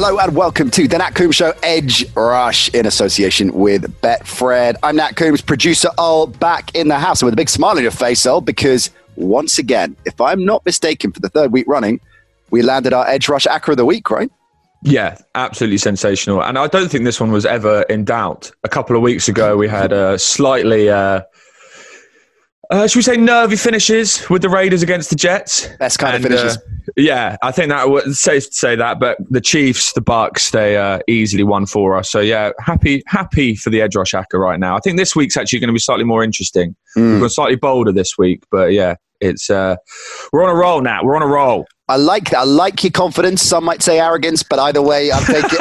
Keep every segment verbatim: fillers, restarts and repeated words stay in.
Hello and welcome to the Nat Coombs Show Edge Rush in association with Betfred. I'm Nat Coombs, producer Ol, back in the house with a big smile on your face, Ol, because once again, if I'm not mistaken, for the third week running, we landed our Edge Rush Acca of the week, right? Yeah, absolutely sensational. And I don't think this one was ever in doubt. A couple of weeks ago, we had a slightly, uh, uh, should we say, nervy finishes with the Raiders against the Jets. Best kind and, of finishes. Uh, yeah, I think that was safe to say that. But the Chiefs, the Bucks, they uh, easily won for us. So yeah, happy happy for the Edge Rush Acca right now. I think this week's actually going to be slightly more interesting. Mm. We've gone slightly bolder this week. But yeah, it's uh, we're on a roll now. We're on a roll. I like that. I like your confidence. Some might say arrogance, but either way, I'm taking.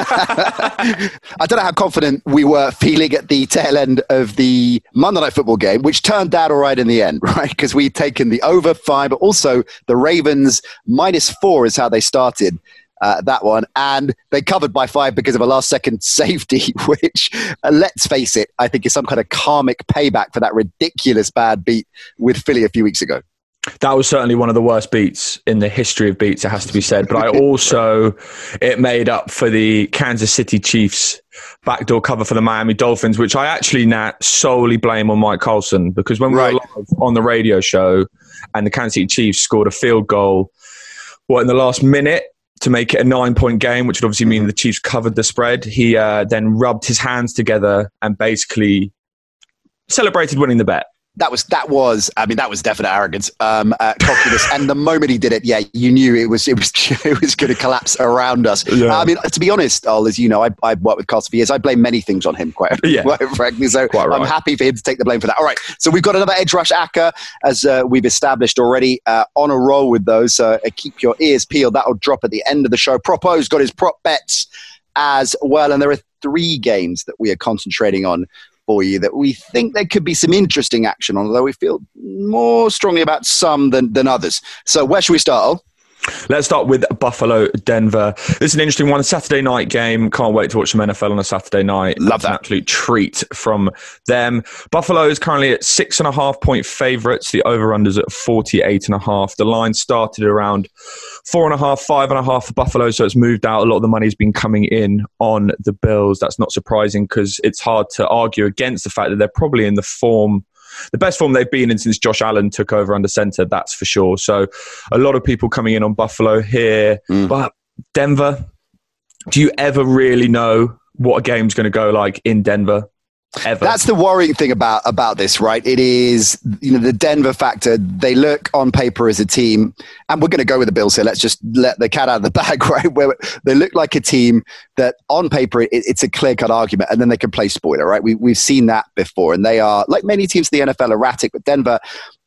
I don't know how confident we were feeling at the tail end of the Monday Night Football game, which turned out all right in the end, right? Because we'd taken the over five, but also the Ravens minus four is how they started uh, that one. And they covered by five because of a last second safety, which, uh, let's face it, I think is some kind of karmic payback for that ridiculous bad beat with Philly a few weeks ago. That was certainly one of the worst beats in the history of beats, it has to be said. But I also, it made up for the Kansas City Chiefs backdoor cover for the Miami Dolphins, which I actually now solely blame on Mike Colson, because when we right. were live on the radio show and the Kansas City Chiefs scored a field goal, what, in the last minute to make it a nine-point game, which would obviously mean the Chiefs covered the spread, he uh, then rubbed his hands together and basically celebrated winning the bet. That was, that was, I mean, that was definite arrogance, um, uh, cockiness. And the moment he did it, yeah, you knew it was, it was, it was going to collapse around us. Yeah. Uh, I mean, to be honest, Ol, as you know, I, I've worked with Carlson for years. I blame many things on him, quite, yeah. quite frankly. So quite right. I'm happy for him to take the blame for that. All right. So we've got another Edge Rush Acca, as uh, we've established already, uh, on a roll with those. So uh, keep your ears peeled. That'll drop at the end of the show. Propo's got his prop bets as well. And there are three games that we are concentrating on for you that we think there could be some interesting action on, although we feel more strongly about some than, than others. So where should we start, Ol? Let's start with Buffalo, Denver. This is an interesting one, a Saturday night game. Can't wait to watch some N F L on a Saturday night. Love That's that. An absolute treat from them. Buffalo is currently at six and a half point favourites. The over-under's at forty-eight and a half. The line started around four and a half, five and a half for Buffalo, so it's moved out. A lot of the money's been coming in on the Bills. That's not surprising because it's hard to argue against the fact that they're probably in the form the best form they've been in since Josh Allen took over under center, that's for sure. So a lot of people coming in on Buffalo here. Mm. But Denver, do you ever really know what a game's going to go like in Denver? Ever. That's the worrying thing about, about this, right? It is, you know, the Denver factor. They look on paper as a team, and we're going to go with the Bills here. Let's just let the cat out of the bag, right? Where they look like a team that on paper, it, it's a clear-cut argument, and then they can play spoiler, right? We, we've seen that before, and they are, like many teams in the N F L, erratic, but Denver,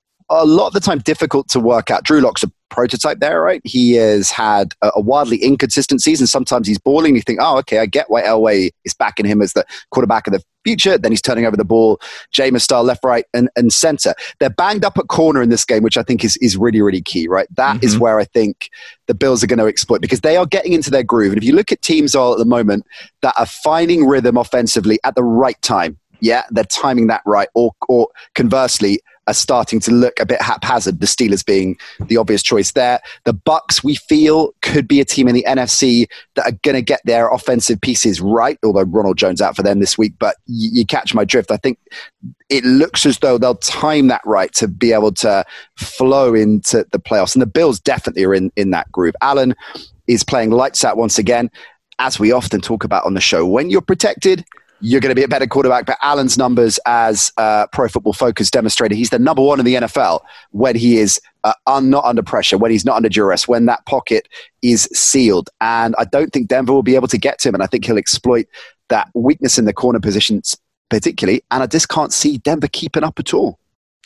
a lot of the time difficult to work out. Drew Lock's a prototype there, right? He has had a, a wildly inconsistent season. Sometimes he's balling. You think, oh, okay, I get why Elway is backing him as the quarterback of the future. Then he's turning over the ball, Jameis style, left, right, and, and center. They're banged up at corner in this game, which I think is, is really, really key, right? That mm-hmm. is where I think the Bills are going to exploit, because they are getting into their groove. And if you look at teams all at the moment that are finding rhythm offensively at the right time, yeah, they're timing that right, or or conversely, are starting to look a bit haphazard, the Steelers being the obvious choice there. The Bucks, we feel, could be a team in the N F C that are going to get their offensive pieces right, although Ronald Jones out for them this week. But you, you catch my drift. I think it looks as though they'll time that right to be able to flow into the playoffs. And the Bills definitely are in, in that groove. Allen is playing lights out once again. As we often talk about on the show, when you're protected, you're going to be a better quarterback. But Allen's numbers, as uh, Pro Football Focus demonstrated, he's the number one in the N F L when he is uh, un- not under pressure, when he's not under duress, when that pocket is sealed. And I don't think Denver will be able to get to him. And I think he'll exploit that weakness in the corner positions particularly. And I just can't see Denver keeping up at all.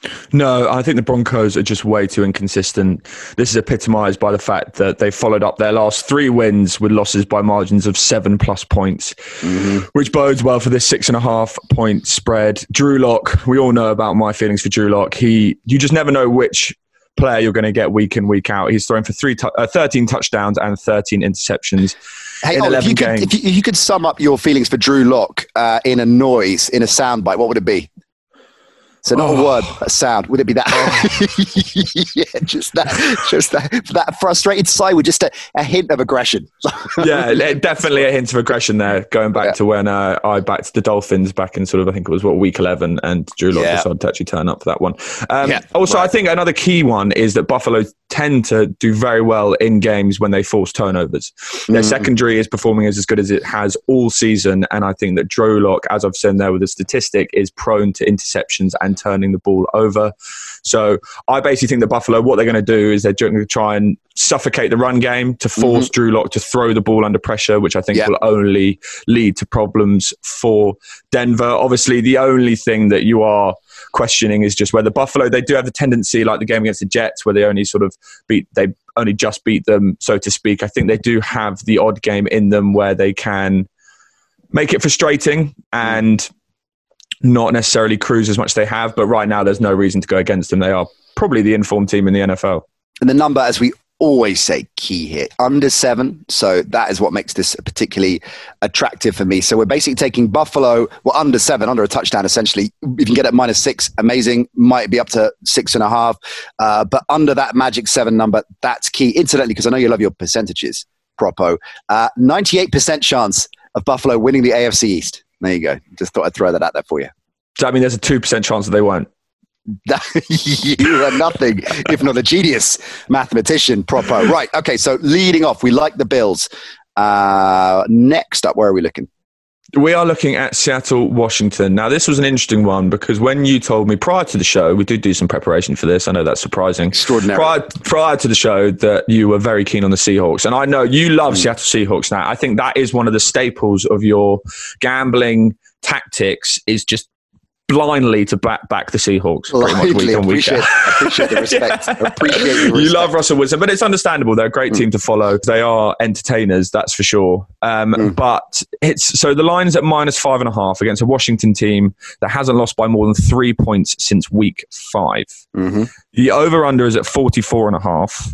No, I think the Broncos are just way too inconsistent. This is epitomised by the fact that they followed up their last three wins with losses by margins of seven plus points, mm-hmm. which bodes well for this six and a half point spread. Drew Lock, we all know about my feelings for Drew Lock. He, you just never know which player you're going to get week in, week out. He's thrown for three, t- uh, thirteen touchdowns and thirteen interceptions. Hey, oh, if, you could, if, you, if you could sum up your feelings for Drew Lock uh, in a noise, in a soundbite, what would it be? So not oh. a word, a sound. Would it be that? Oh. yeah, just that, just that, that frustrated sigh with just a, a hint of aggression. yeah, definitely a hint of aggression there. Going back yeah. to when uh, I backed the Dolphins back in sort of, I think it was what week eleven, and Drew Lock yeah. decided to actually turn up for that one. Um, yeah, also, right. I think another key one is that Buffalo tend to do very well in games when they force turnovers. Their mm. secondary is performing as, as good as it has all season, and I think that Drew Lock, as I've said there with the statistic, is prone to interceptions and turning the ball over. So I basically think that Buffalo, what they're going to do is they're going to try and suffocate the run game to force mm-hmm. Drew Lock to throw the ball under pressure, which I think yep. will only lead to problems for Denver. Obviously, the only thing that you are questioning is just whether Buffalo, they do have the tendency, like the game against the Jets, where they only sort of beat, they only just beat them, so to speak. I think they do have the odd game in them where they can make it frustrating and not necessarily cruise as much as they have. But right now, there's no reason to go against them. They are probably the informed team in the N F L. And the number, as we always say, key here, under seven. So that is what makes this particularly attractive for me. So we're basically taking Buffalo, well, under seven, under a touchdown, essentially. If you can get at minus six, amazing. Might be up to six and a half. Uh, but under that magic seven number, that's key. Incidentally, because I know you love your percentages, Propo, uh, ninety-eight percent chance of Buffalo winning the A F C East. There you go. Just thought I'd throw that out there for you. Does that mean there's a two percent chance that they won't? You are nothing if not a genius mathematician, Propo. Right. Okay. So leading off, we like the Bills. Uh, next up, where are we looking? We are looking at Seattle, Washington. Now, this was an interesting one because when you told me prior to the show, we did do some preparation for this. I know that's surprising. Extraordinary. Prior, prior to the show that you were very keen on the Seahawks. And I know you love mm. Seattle Seahawks now. I think that is one of the staples of your gambling tactics, is just blindly to back back the Seahawks pretty much week on week. I appreciate the respect. yeah. I appreciate the respect. You love Russell Wilson, but it's understandable. They're a great mm. team to follow. They are entertainers, that's for sure. Um, mm. But it's so the line is at minus five and a half against a Washington team that hasn't lost by more than three points since week five. Mm-hmm. The over-under is at forty-four and a half.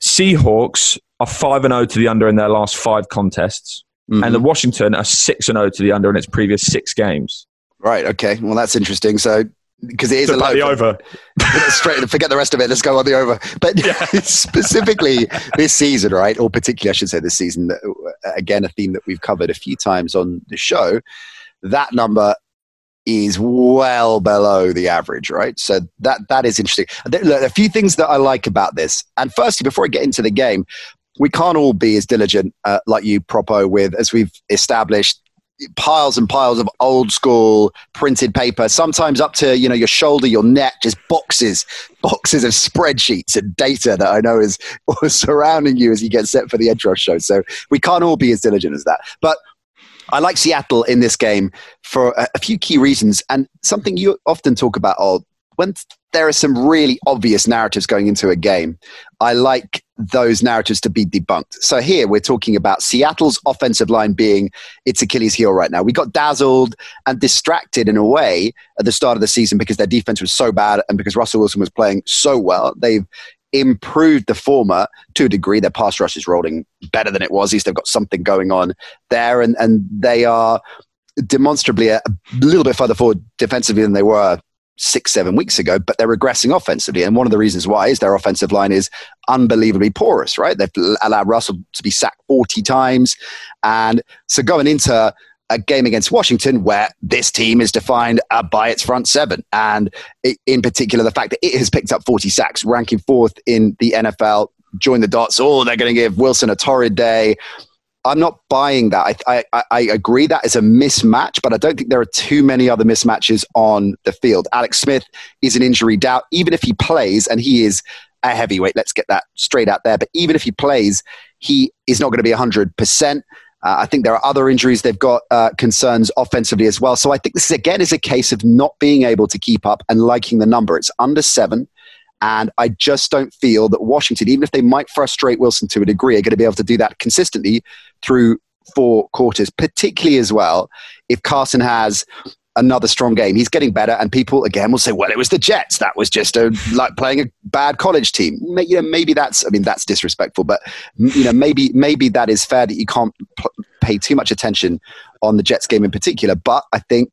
Seahawks are five and zero to the under in their last five contests, mm-hmm. and the Washington are six and zero to the under in its previous six games. Right. Okay. Well, that's interesting. So, because it is so a low, the over. Straight. Forget the rest of it. Let's go on the over. But yeah. specifically this season, right, or particularly, I should say, this season. Again, a theme that we've covered a few times on the show. That number is well below the average, right? So that that is interesting. Look, a few things that I like about this. And firstly, before I get into the game, we can't all be as diligent uh, like you, Propo, with, as we've established, piles and piles of old school printed paper, sometimes up to, you know, your shoulder, your neck, just boxes, boxes of spreadsheets and data that I know is surrounding you as you get set for the Edge Rush show. So we can't all be as diligent as that. But I like Seattle in this game for a, a few key reasons. And something you often talk about, oh, when there are some really obvious narratives going into a game, I like those narratives to be debunked. So here we're talking about Seattle's offensive line being its Achilles heel right now. We got dazzled and distracted in a way at the start of the season because their defense was so bad and because Russell Wilson was playing so well. They've improved the former to a degree. Their pass rush is rolling better than it was. At least they've got something going on there, and, and they are demonstrably a, a little bit further forward defensively than they were six, seven weeks ago, but they're regressing offensively. And one of the reasons why is their offensive line is unbelievably porous, right? They've allowed Russell to be sacked forty times. And so going into a game against Washington where this team is defined uh, by its front seven, and it, in particular, the fact that it has picked up forty sacks, ranking fourth in the N F L, join the dots. Oh, they're going to give Wilson a torrid day. I'm not buying that. I, I, I agree that is a mismatch, but I don't think there are too many other mismatches on the field. Alex Smith is an injury doubt. Even if he plays, and he is a heavyweight, let's get that straight out there, but even if he plays, he is not going to be one hundred percent. Uh, I think there are other injuries. They've got uh, concerns offensively as well. So I think this, again, is a case of not being able to keep up and liking the number. It's under seven. And I just don't feel that Washington, even if they might frustrate Wilson to a degree, are going to be able to do that consistently through four quarters, particularly as well if Carson has another strong game. He's getting better, and people, again, will say, well, it was the Jets. That was just a, like playing a bad college team. You know, maybe that's, I mean, that's disrespectful, but you know, maybe maybe that is fair that you can't p- pay too much attention on the Jets game in particular. But I think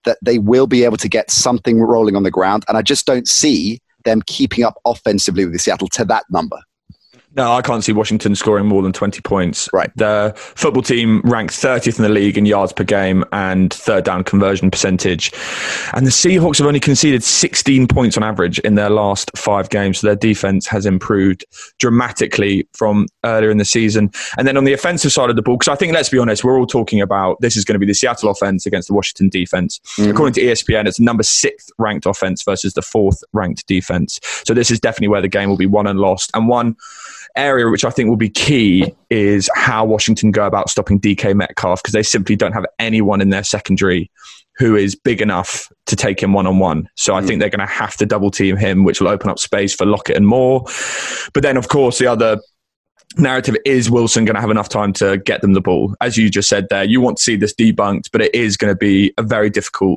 that they will be able to get something rolling on the ground. And I just don't see them keeping up offensively with Seattle to that number. No, I can't see Washington scoring more than twenty points. Right. The football team ranked thirtieth in the league in yards per game and third down conversion percentage. And the Seahawks have only conceded sixteen points on average in their last five games. So their defense has improved dramatically from earlier in the season. And then on the offensive side of the ball, because I think, let's be honest, we're all talking about this is going to be the Seattle offense against the Washington defense. Mm-hmm. According to E S P N, it's the number sixth ranked offense versus the fourth ranked defense. So this is definitely where the game will be won and lost. And one area which I think will be key is how Washington go about stopping D K Metcalf, because they simply don't have anyone in their secondary who is big enough to take him one-on-one. So I mm. think they're going to have to double team him, which will open up space for Lockett and Moore. But then, of course, the other narrative is Wilson going to have enough time to get them the ball. As you just said there, you want to see this debunked, but it is going to be a very difficult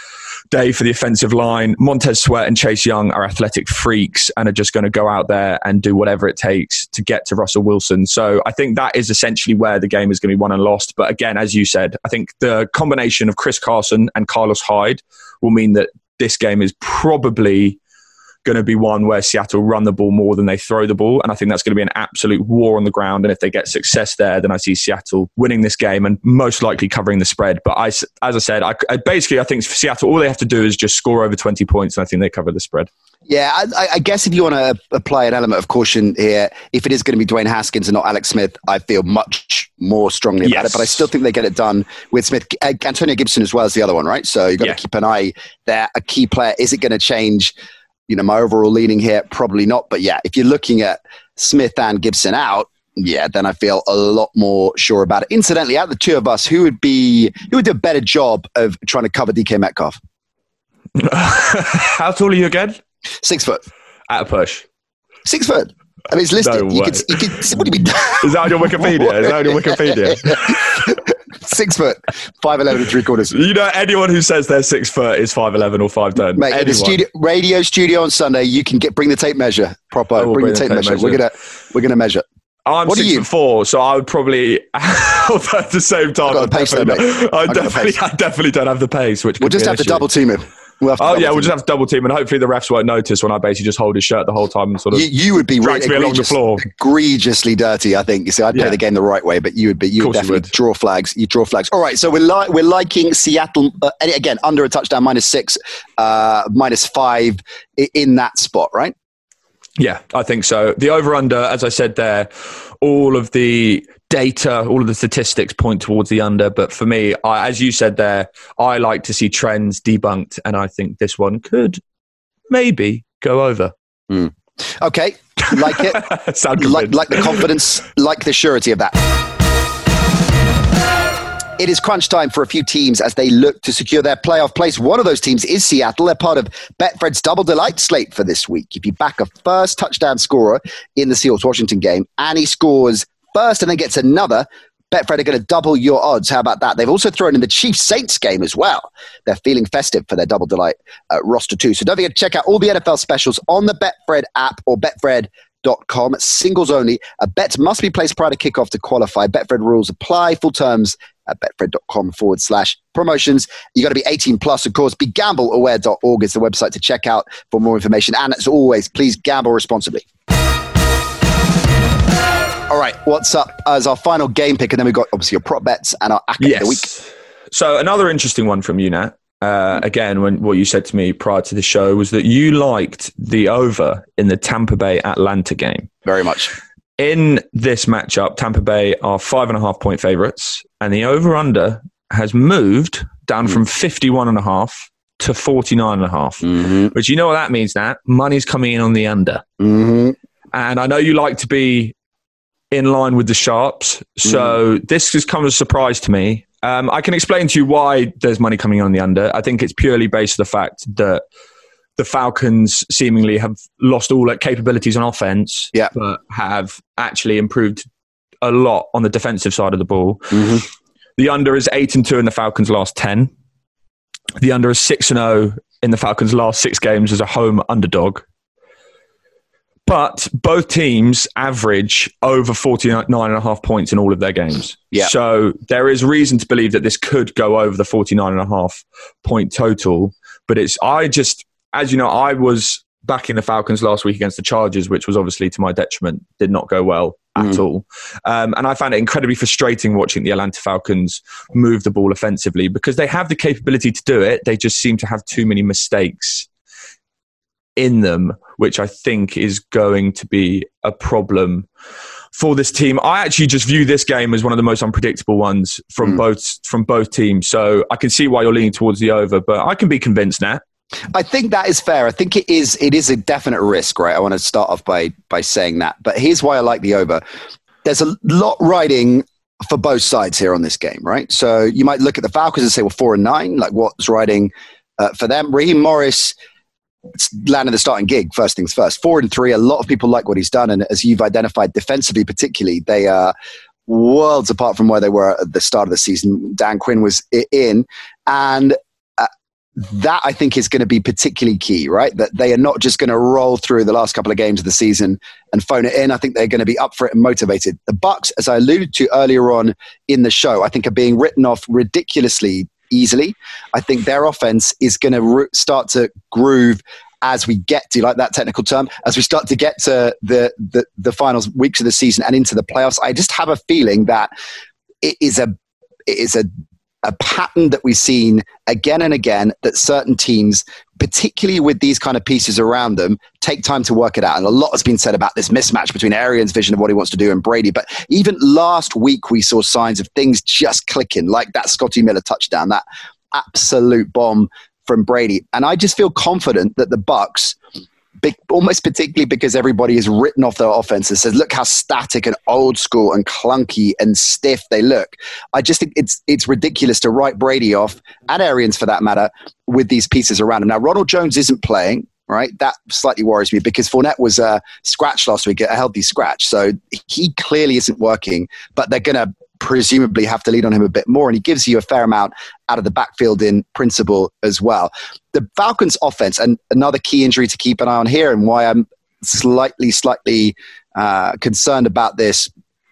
day for the offensive line. Montez Sweat and Chase Young are athletic freaks and are just going to go out there and do whatever it takes to get to Russell Wilson. So I think that is essentially where the game is going to be won and lost. But again, as you said, I think the combination of Chris Carson and Carlos Hyde will mean that this game is probably going to be one where Seattle run the ball more than they throw the ball. And I think that's going to be an absolute war on the ground. And if they get success there, then I see Seattle winning this game and most likely covering the spread. But I, as I said, I, I basically, I think for Seattle, all they have to do is just score over twenty points. And I think they cover the spread. Yeah, I, I guess if you want to apply an element of caution here, if it is going to be Dwayne Haskins and not Alex Smith, I feel much more strongly about yes. it. But I still think they get it done with Smith. Uh, Antonio Gibson as well as the other one, right? So you've got yeah. to keep an eye there. A key player. Is it going to change, you know, my overall leaning here? Probably not. But yeah, if you're looking at Smith and Gibson out, yeah, then I feel a lot more sure about it. Incidentally, out of the two of us, who would be who would do a better job of trying to cover D K Metcalf? How tall are you again? Six foot. At a push. Six foot. I mean, it's listed. No you way. could, you could, what do you mean? Is that on your Wikipedia? Is that on your Wikipedia? Six foot, five eleven and three quarters. You know, anyone who says they're six foot is five eleven or five ten. Mate, in the studio, radio studio on Sunday, you can get bring the tape measure. Proper, bring, bring the tape, tape measure. measure. We're gonna we're gonna measure. I'm what six foot four, so I would probably. Although at the same time, I've got the pace, definitely, though, I, definitely I definitely don't have the pace. Which we'll just have to double team him. We'll have to oh yeah, we'll just have to double team, and hopefully the refs won't notice when I basically just hold his shirt the whole time and sort of. You, you would be drags me along the floor, egregiously dirty. I think you see. I'd play yeah. the game the right way, but you would be. You would definitely would. draw flags. You draw flags. All right, so we're li- we're liking Seattle uh, again under a touchdown, minus six, uh, minus five in that spot, right? Yeah, I think so. The over-under, as I said there, all of the data, all of the statistics point towards the under. But for me, I, as you said there, I like to see trends debunked. And I think this one could maybe go over. Mm. Okay, like it. Sound like, like the confidence, like the surety of that. It is crunch time for a few teams as they look to secure their playoff place. One of those teams is Seattle. They're part of Betfred's Double Delight slate for this week. If you back a first touchdown scorer in the Seahawks-Washington game and he scores first and then gets another, Betfred are going to double your odds. How about that? They've also thrown in the Chiefs-Saints game as well. They're feeling festive for their Double Delight uh, roster too. So don't forget to check out all the N F L specials on the Betfred app or Betfred dot com. Singles only. A bet must be placed prior to kickoff to qualify. Betfred rules apply. Full terms at betfred.com forward slash promotions. You got to be eighteen plus, of course. Be gamble aware dot org is the website to check out for more information. And as always, please gamble responsibly. All right, what's up as our final game pick? And then we've got obviously your prop bets and our acca yes. of the week. So another interesting one from you, Nat. Uh, again, when what you said to me prior to the show was that you liked the over in the Tampa Bay Atlanta game. Very much. In this matchup, Tampa Bay are five and a half point favorites, and the over-under has moved down mm. from fifty-one and a half to forty-nine and a half. Mm-hmm. Which you know what that means, Nat? Money's coming in on the under. Mm-hmm. And I know you like to be in line with the sharps, so mm. this has come as a surprise to me. Um, I can explain to you why there's money coming on the under. I think it's purely based on the fact that the Falcons seemingly have lost all like, capabilities on offense, yeah. but have actually improved a lot on the defensive side of the ball. Mm-hmm. The under is eight and two in the Falcons' last ten. The under is six and zero in the Falcons' last six games as a home underdog. But both teams average over forty-nine and a half points in all of their games. Yeah. So there is reason to believe that this could go over the forty-nine and a half point total. But it's, I just, as you know, I was backing the Falcons last week against the Chargers, which was obviously to my detriment, did not go well at mm. all. Um, and I found it incredibly frustrating watching the Atlanta Falcons move the ball offensively because they have the capability to do it. They just seem to have too many mistakes in them, which I think is going to be a problem for this team. I actually just view this game as one of the most unpredictable ones from mm. both from both teams. So I can see why you're leaning towards the over, but I can be convinced now. I think that is fair. I think it is it is a definite risk, right? I want to start off by by saying that. But here's why I like the over. There's a lot riding for both sides here on this game, right? So you might look at the Falcons and say, well, four and nine, like what's riding uh, for them? Raheem Morris landed the starting gig, first things first. Four and three, a lot of people like what he's done. And as you've identified defensively particularly, they are worlds apart from where they were at the start of the season. Dan Quinn was in. And uh, that, I think, is going to be particularly key, right? That they are not just going to roll through the last couple of games of the season and phone it in. I think they're going to be up for it and motivated. The Bucs, as I alluded to earlier on in the show, I think are being written off ridiculously easily. I think their offense is going to re- start to groove as we get to, like that technical term, as we start to get to the, the the final weeks of the season and into the playoffs. I just have a feeling that it is a it is a a pattern that we've seen again and again, that certain teams, particularly with these kind of pieces around them, take time to work it out. And a lot has been said about this mismatch between Arians' vision of what he wants to do and Brady. But even last week, we saw signs of things just clicking, like that Scotty Miller touchdown, that absolute bomb from Brady. And I just feel confident that the Bucs, almost particularly because everybody has written off their offense and says, look how static and old school and clunky and stiff they look. I just think it's it's ridiculous to write Brady off, and Arians for that matter, with these pieces around him. Now, Ronald Jones isn't playing, right? That slightly worries me because Fournette was uh, scratched last week, a healthy scratch. So he clearly isn't working, but they're going to presumably have to lean on him a bit more, and he gives you a fair amount out of the backfield in principle as well. The Falcons offense, and another key injury to keep an eye on here, and why I'm slightly, slightly uh, concerned about this,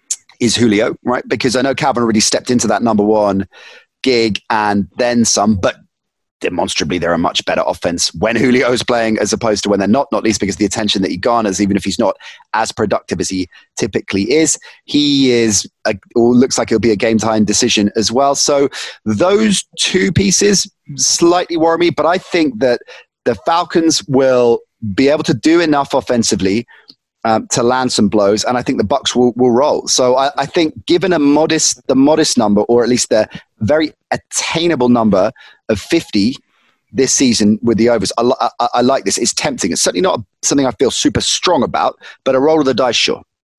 is Julio, right? Because I know Calvin already stepped into that number one gig and then some, but demonstrably they're a much better offense when Julio is playing as opposed to when they're not, not least because the attention that he garners, even if he's not as productive as he typically is. He is, a, or looks like it'll be a game time decision as well. So those two pieces slightly worry me, but I think that the Falcons will be able to do enough offensively Um, to land some blows, and I think the Bucs will, will roll. So I, I think, given a modest, the modest number, or at least the very attainable number of fifty this season with the overs, I, I, I like this. It's tempting. It's certainly not something I feel super strong about, but a roll of the dice, sure.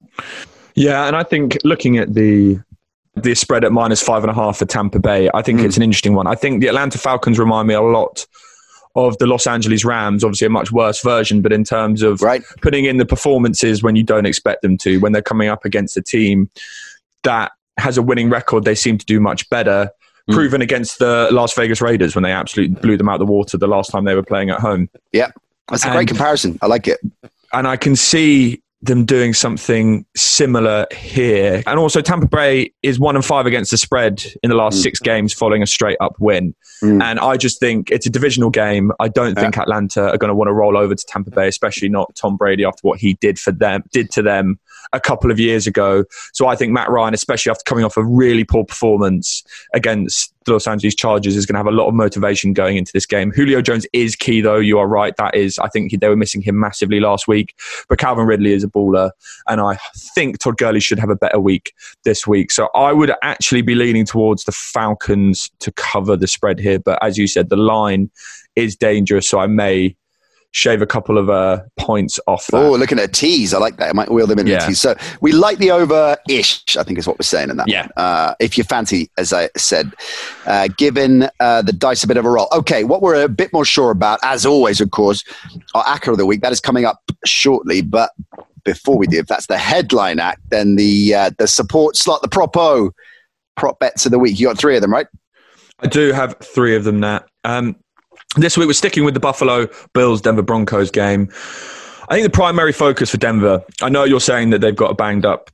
Yeah, and I think looking at the the spread at minus five and a half for Tampa Bay, I think mm. it's an interesting one. I think the Atlanta Falcons remind me a lot of the Los Angeles Rams, obviously a much worse version, but in terms of right. putting in the performances when you don't expect them to, when they're coming up against a team that has a winning record, they seem to do much better. Mm. Proven against the Las Vegas Raiders when they absolutely blew them out of the water the last time they were playing at home. Yeah, that's a and, great comparison. I like it. And I can see them doing something similar here. And also Tampa Bay is one and five against the spread in the last mm. six games following a straight up win. Mm. And I just think it's a divisional game. I don't yeah. think Atlanta are going to want to roll over to Tampa Bay, especially not Tom Brady after what he did for them, did to them a couple of years ago. So I think Matt Ryan, especially after coming off a really poor performance against the Los Angeles Chargers, is going to have a lot of motivation going into this game. Julio Jones is key, though. You are right. That is, I think they were missing him massively last week. But Calvin Ridley is a baller, and I think Todd Gurley should have a better week this week. So I would actually be leaning towards the Falcons to cover the spread here. But as you said, the line is dangerous, so I may shave a couple of uh, points off that. Oh, looking at a tease. I like that. I might wheel them in yeah. the tease. So we like the over-ish, I think is what we're saying in that. Yeah. Uh, if you fancy, as I said, uh, giving uh, the dice a bit of a roll. Okay, what we're a bit more sure about, as always, of course, our Acca of the week. That is coming up shortly. But before we do, if that's the headline act, then the uh, the support slot, the propo, prop bets of the week. You got three of them, right? I do have three of them, Nat. Um, This week, we're sticking with the Buffalo Bills Denver Broncos game. I think the primary focus for Denver, I know you're saying that they've got a banged up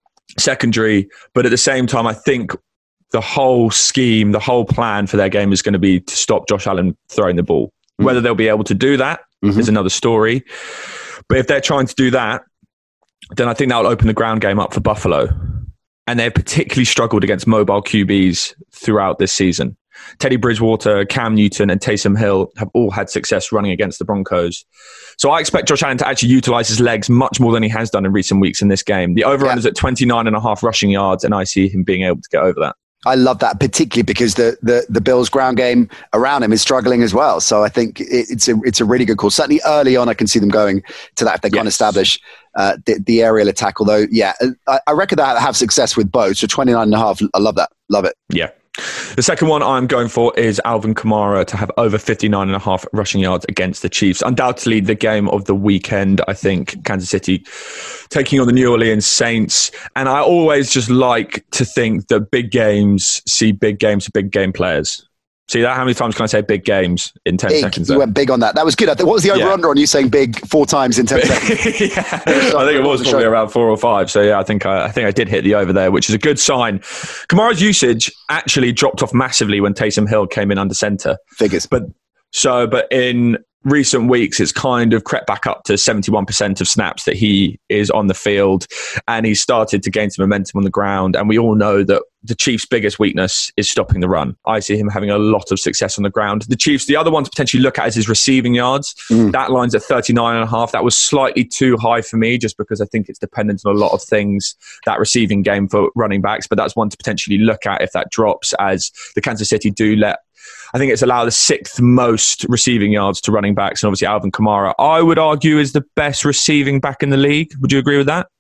secondary, but at the same time, I think the whole scheme, the whole plan for their game is going to be to stop Josh Allen throwing the ball. Mm-hmm. Whether they'll be able to do that mm-hmm. is another story. But if they're trying to do that, then I think that will open the ground game up for Buffalo. And they've particularly struggled against mobile Q Bs throughout this season. Teddy Bridgewater, Cam Newton, and Taysom Hill have all had success running against the Broncos. So I expect Josh Allen to actually utilize his legs much more than he has done in recent weeks in this game. The over-under is yeah. at twenty-nine and a half rushing yards, and I see him being able to get over that. I love that, particularly because the, the, the Bills' ground game around him is struggling as well. So I think it, it's a it's a really good call. Certainly early on, I can see them going to that if they yes. can't establish uh, the, the aerial attack. Although, yeah, I, I reckon they'll have success with both. So twenty-nine and a half, I love that. Love it. Yeah. The second one I'm going for is Alvin Kamara to have over fifty-nine and a half rushing yards against the Chiefs. Undoubtedly the game of the weekend, I think, Kansas City taking on the New Orleans Saints. And I always just like to think that big games see big games for big game players. See that? How many times can I say big games in ten big. seconds? You there? Went big on that. That was good. I think, what was the over-under yeah. on you saying big four times in ten seconds? yeah. I think it was probably around four or five. So yeah, I think I, I think I did hit the over there, which is a good sign. Kamara's usage actually dropped off massively when Taysom Hill came in under center. Figures. But so, but in recent weeks, it's kind of crept back up to seventy-one percent of snaps that he is on the field, and he's started to gain some momentum on the ground. And we all know that the Chiefs' biggest weakness is stopping the run. I see him having a lot of success on the ground. The Chiefs, the other one to potentially look at is his receiving yards. Mm. That line's at thirty-nine and a half. That was slightly too high for me just because I think it's dependent on a lot of things, that receiving game for running backs. But that's one to potentially look at if that drops, as the Kansas City do let I think it's allowed the sixth most receiving yards to running backs, and obviously Alvin Kamara, I would argue, is the best receiving back in the league. Would you agree with that?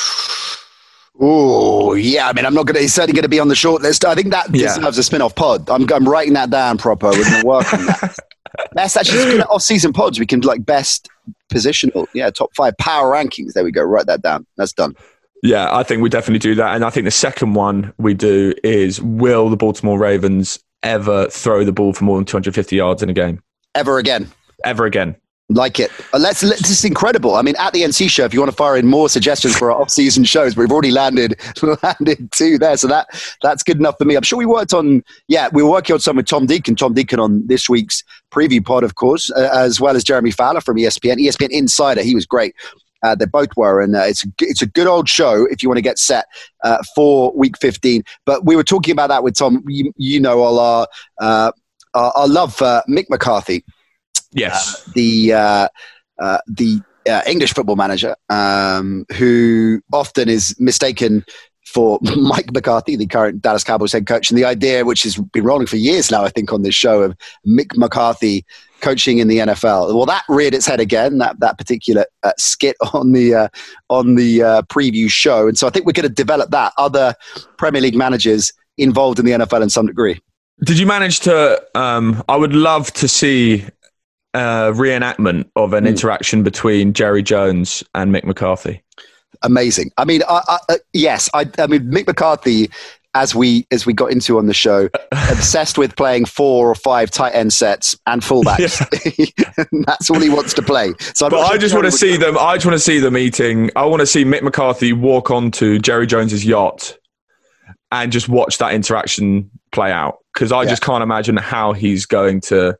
Oh, yeah. I mean, I'm not going to, he's certainly going to be on the short list. I think that yeah. deserves a spin-off pod. I'm, I'm writing that down proper. We're going to work on that. Best, actually, off-season pods. We can, like, best positional, yeah, top five power rankings. There we go. Write that down. That's done. Yeah, I think we definitely do that. And I think the second one we do is, will the Baltimore Ravens ever throw the ball for more than two hundred fifty yards in a game? Ever again. Ever again. Like it. Uh, let's, let's, this is incredible. I mean, at the N C show, if you want to fire in more suggestions for our off-season shows, we've already landed landed two there. So that that's good enough for me. I'm sure we worked on, yeah, we were working on some with Tom Deacon. Tom Deacon on this week's preview pod, of course, uh, as well as Jeremy Fowler from E S P N. E S P N Insider, he was great. Uh, they both were, and uh, it's, a, it's a good old show if you want to get set uh, for week fifteen. But we were talking about that with Tom. You, you know, all our, uh, our, our love for Mick McCarthy. Yes. Uh, the uh, uh, the uh, English football manager um, who often is mistaken for Mike McCarthy, the current Dallas Cowboys head coach. And the idea, which has been rolling for years now, I think, on this show, of Mick McCarthy coaching in the N F L. Well, that reared its head again, that that particular uh, skit on the uh, on the uh, preview show. And so I think we're going to develop that. Other Premier League managers involved in the N F L in some degree. Did you manage to, um, I would love to see a reenactment of an mm. interaction between Jerry Jones and Mick McCarthy. Amazing. I mean, I, I, uh, yes, I, I mean, Mick McCarthy, as we as we got into on the show, obsessed with playing four or five tight end sets and fullbacks. Yeah. That's all he wants to play. So, but sure I just want to see them. I just want to see them eating. I want to see Mick McCarthy walk onto Jerry Jones's yacht and just watch that interaction play out, because I yeah. just can't imagine how he's going to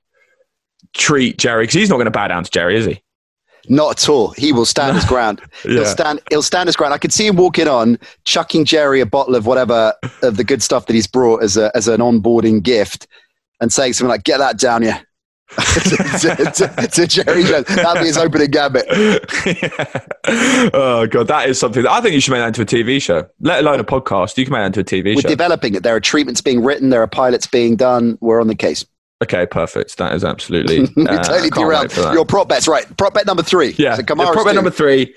treat Jerry, because he's not going to bow down to Jerry, is he? Not at all. He will stand his ground. yeah. He'll stand. He'll stand his ground. I could see him walking on, chucking Jerry a bottle of whatever of the good stuff that he's brought as a as an onboarding gift, and saying something like, "Get that down, yeah." to, to, to, to Jerry Jones. That'd be his opening gambit. yeah. Oh god, that is something that I think you should make that into a T V show. Let alone a podcast. You can make that into a T V We're show. We're developing it. There are treatments being written. There are pilots being done. We're on the case. Okay, perfect. That is absolutely uh, totally derailed. Your prop bets, right? Prop bet number three. Yeah, so prop bet two. number three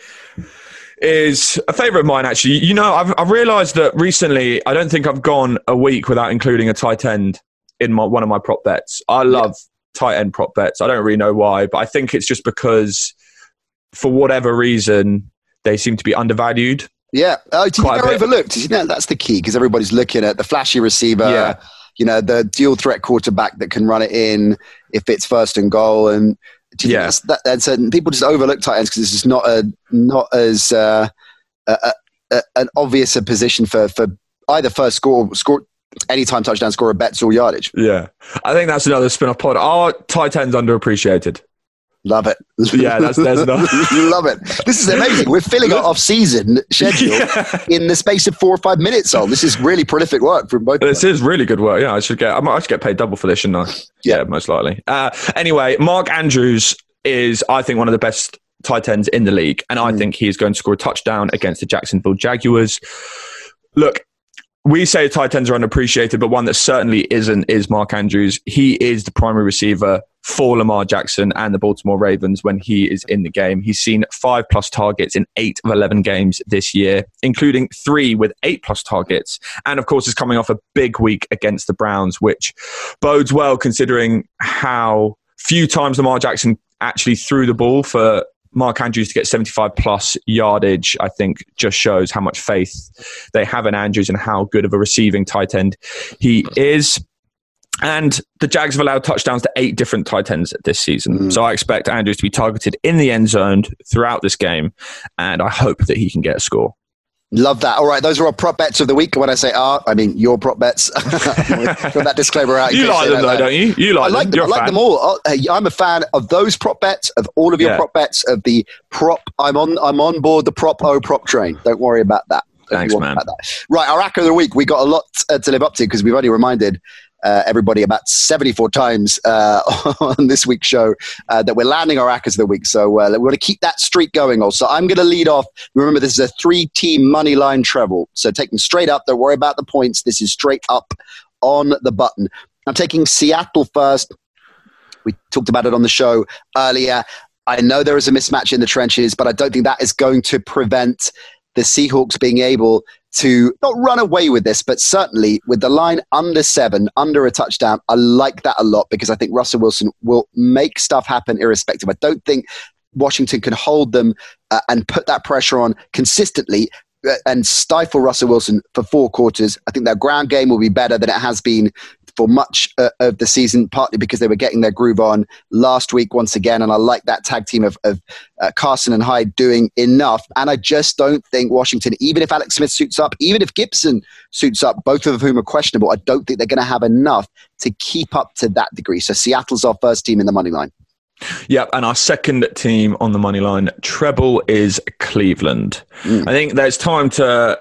is a favourite of mine. Actually, you know, I've I've realised that recently. I don't think I've gone a week without including a tight end in my one of my prop bets. I love yeah. tight end prop bets. I don't really know why, but I think it's just because, for whatever reason, they seem to be undervalued. Yeah, oh, do you think they're overlooked? You know, that's the key, because everybody's looking at the flashy receiver. Yeah. You know, the dual threat quarterback that can run it in if it's first and goal. And Do you Yeah. think that's, that, that's a, people just overlook tight ends because it's just not a not as uh, a, a, an obvious a position for for either first score score anytime touchdown scorer bets or yardage. Yeah. I think that's another spin-off pod. Are tight ends underappreciated? Love it. Yeah, that's there's another. Love it. This is amazing. We're filling our off-season schedule Yeah. in the space of four or five minutes. All this is really prolific work from both. This of us. is really good work. Yeah, I should get. I might I should get paid double for this, shouldn't I? Yeah. Yeah, most likely. Uh, anyway, Mark Andrews is, I think, one of the best tight ends in the league, and I Mm. think he's going to score a touchdown against the Jacksonville Jaguars. Look, we say tight ends are unappreciated, but one that certainly isn't is Mark Andrews. He is the primary receiver for Lamar Jackson and the Baltimore Ravens when he is in the game. He's seen five plus targets in eight of eleven games this year, including three with eight plus targets. And of course, is coming off a big week against the Browns, which bodes well considering how few times Lamar Jackson actually threw the ball. For Mark Andrews to get seventy-five plus yardage, I think just shows how much faith they have in Andrews and how good of a receiving tight end he is. And the Jags have allowed touchdowns to eight different tight ends this season. Mm. So I expect Andrews to be targeted in the end zone throughout this game. And I hope that he can get a score. Love that. All right, those are our prop bets of the week. When I say our, I mean your prop bets. Got that disclaimer out. in You case like they them though, like- don't you? You like I like them. them. You're I a like fan. them all. Oh, hey, I'm a fan of those prop bets, of all of your Yeah. prop bets, of the prop. I'm on. I'm on board the prop O prop train. Don't worry about that. Don't Thanks, you worry man. about that. Right, our Racker of the week. We got a lot uh, to live up to because we've only reminded uh, everybody about seventy-four times uh, on this week's show uh, that we're landing our Rackers of the week. So uh, we want to keep that streak going. Also, I'm going to lead off. Remember, this is a three-team money line treble. So take them straight up. Don't worry about the points. This is straight up on the button. I'm taking Seattle first. We talked about it on the show earlier. I know there is a mismatch in the trenches, but I don't think that is going to prevent the Seahawks being able to not run away with this, but certainly with the line under seven, under a touchdown. I like that a lot because I think Russell Wilson will make stuff happen irrespective. I don't think Washington can hold them uh, and put that pressure on consistently uh, and stifle Russell Wilson for four quarters. I think their ground game will be better than it has been for much uh, of the season, partly because they were getting their groove on last week once again. And I like that tag team of, of uh, Carson and Hyde doing enough. And I just don't think Washington, even if Alex Smith suits up, even if Gibson suits up, both of whom are questionable, I don't think they're going to have enough to keep up to that degree. So Seattle's our first team in the money line. Yep, and our second team on the money line treble is Cleveland. Mm. I think there's time to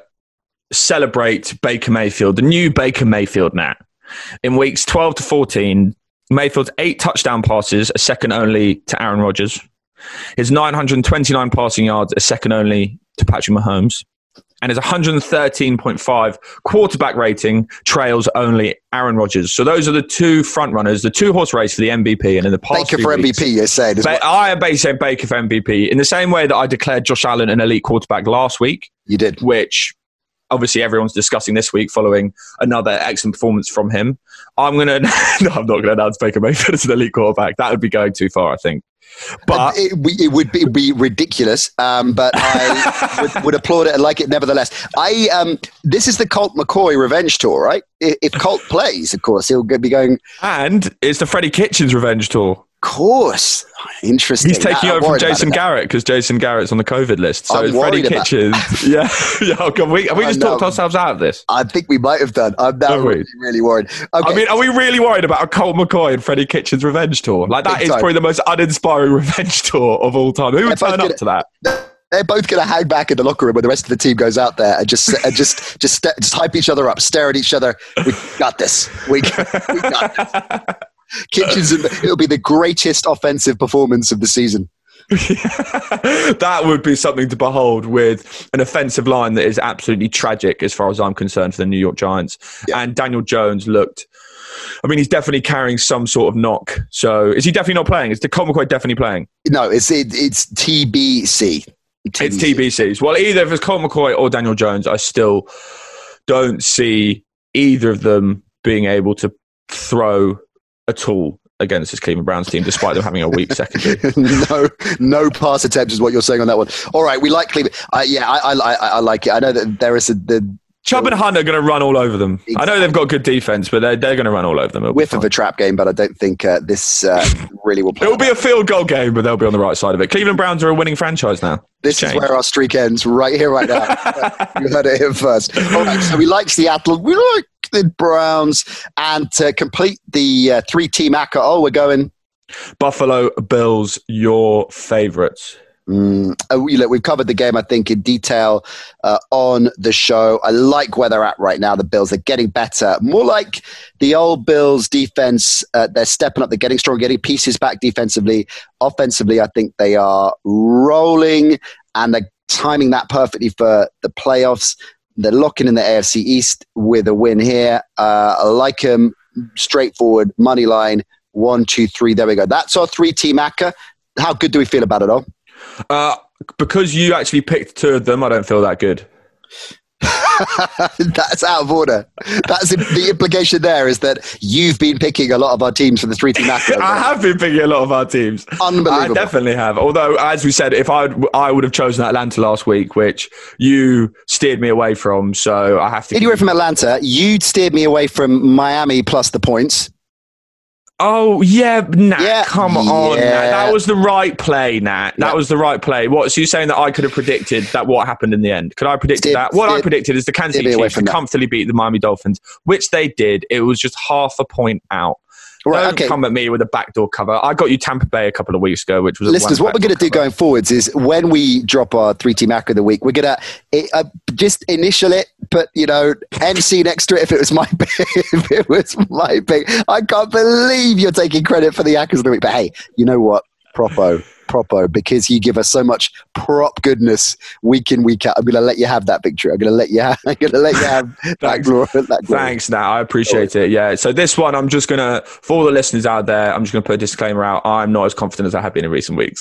celebrate Baker Mayfield, the new Baker Mayfield now. In weeks twelve to fourteen, Mayfield's eight touchdown passes are second only to Aaron Rodgers. His nine hundred twenty-nine passing yards are second only to Patrick Mahomes. And his one hundred thirteen point five quarterback rating trails only Aaron Rodgers. So those are the two front runners, the two horse race for the M V P. And in the past Baker few for weeks, M V P, you're saying. Is Ba- what I am basically saying Baker for M V P in the same way that I declared Josh Allen an elite quarterback last week, you did. which obviously everyone's discussing this week following another excellent performance from him. I'm going to, no, I'm not going to announce Baker Mayfield as an elite quarterback. That would be going too far, I think. But it, it, it would be, be ridiculous, um, but I would, would applaud it and like it nevertheless. I um, this is the Colt McCoy revenge tour, right? If, if Colt plays, of course, he'll be going. and it's the Freddie Kitchens revenge tour. Of course, interesting. He's taking I'm over from worried about Jason it. Garrett because Jason Garrett's on the COVID list. So I'm it's Freddie worried about Kitchens. yeah, yeah. oh God, we, have we I just know. talked ourselves out of this? I think we might have done. I'm now Have we? really, really worried. Okay. I mean, are we really worried about a Colt McCoy and Freddie Kitchens revenge tour? Like that Big is time. probably the most uninspiring revenge tour of all time. Who would If I turn could- up to that? they're both going to hang back in the locker room when the rest of the team goes out there and just and just just st- just hype each other up, stare at each other. We got this. We, we got this. Kitchens, and it'll be the greatest offensive performance of the season. That would be something to behold with an offensive line that is absolutely tragic as far as I'm concerned for the New York Giants. Yeah. And Daniel Jones looked, I mean, he's definitely carrying some sort of knock. So is he definitely not playing? Is the Colt McCoy definitely playing? No, it's it, it's T B C. It's T B Cs. Well, either if it's Colt McCoy or Daniel Jones, I still don't see either of them being able to throw at all against this Cleveland Browns team, despite them having a weak secondary. no, no pass attempts is what you're saying on that one. All right, we like Cleveland. Uh, yeah, I, I, I, I like it. I know that there is a, the Chubb and Hunt are going to run all over them. Exactly. I know they've got good defense, but they're, they're going to run all over them. It'll Whiff of a trap game, but I don't think uh, this uh, really will play. It will be a field goal game, but they'll be on the right side of it. Cleveland Browns are a winning franchise now. This is where our streak ends, right here, right now. You heard it here first. All right, so we like Seattle. We like the Browns. And to complete the uh, three-team A C C A, oh, we're going... Buffalo Bills, your favourites. Mm, look, we've covered the game, I think, in detail uh, on the show. I like where they're at right now. The Bills are getting better. More like the old Bills defense. Uh, they're stepping up. They're getting stronger, getting pieces back defensively. Offensively, I think they are rolling, and they're timing that perfectly for the playoffs. They're locking in the A F C East with a win here. Uh, I like them. Straightforward, money line, one, two, three. There we go. That's our three-team A C C A. How good do we feel about it all? Uh, because you actually picked two of them, I don't feel that good. That's out of order. That's the implication there is that you've been picking a lot of our teams for the three-team A C C A. I have been picking a lot of our teams. Unbelievable. I definitely have. Although, as we said, if I I would have chosen Atlanta last week, which you steered me away from, so I have to. Anyway, from Atlanta, you steered me away from Miami plus the points. Oh, yeah, Nat, yeah, come on, yeah. Nat. That was the right play, Nat. That yeah. was the right play. What? So you're saying that I could have predicted that what happened in the end? Could I have predicted steer, that? What steer, I predicted is the Kansas City Chiefs would comfortably beat the Miami Dolphins, which they did. It was just half a point out. Right, Don't okay. come at me with a backdoor cover. I got you Tampa Bay a couple of weeks ago, which was listeners. What we're going to do going forwards is when we drop our three-team A C C A of the week, we're going to uh, just initial it, put you know N C next to it. If it was my pick, if it was my pick, I can't believe you're taking credit for the A C C As of the week. But hey, you know what? Propo. Propo, because you give us so much prop goodness week in, week out. I'm going to let you have that victory. I'm going to let you have, I'm going to let you have that glory. That glory. Thanks, Nat. I appreciate it. Yeah. So this one, I'm just going to, for all the listeners out there, I'm just going to put a disclaimer out. I'm not as confident as I have been in recent weeks.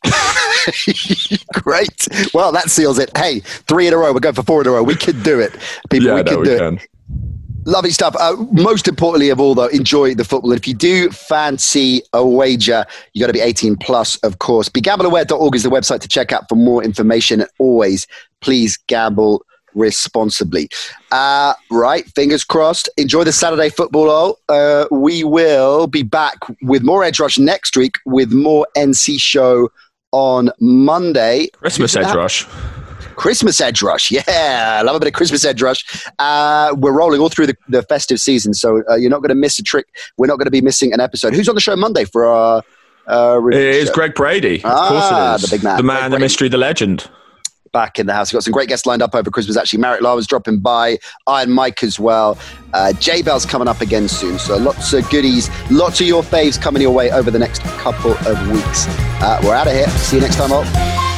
Great. Well, that seals it. Hey, three in a row. We're going for four in a row. We can do it. People, yeah, we no, can we do can. it. Lovely stuff. Uh, most importantly of all, though, enjoy the football. And if you do fancy a wager, you got to be eighteen plus, of course. be gamble aware dot org is the website to check out for more information. And always, please gamble responsibly. Uh, right, fingers crossed. Enjoy the Saturday football. All. Uh, we will be back with more Edge Rush next week with more N C show on Monday. Christmas Edge Rush. Christmas Edge Rush. Yeah, I love a bit of Christmas Edge Rush. Uh, we're rolling all through the, the festive season, so uh, you're not going to miss a trick. We're not going to be missing an episode. Who's on the show Monday for our uh, It is show? Greg Brady. Of ah, course it is. The big man. The man, the mystery, the legend. Back in the house. We've got some great guests lined up over Christmas. Actually, Marek Law's dropping by. Iron Mike as well. Uh, J-Bell's coming up again soon. So lots of goodies. Lots of your faves coming your way over the next couple of weeks. Uh, we're out of here. See you next time, all.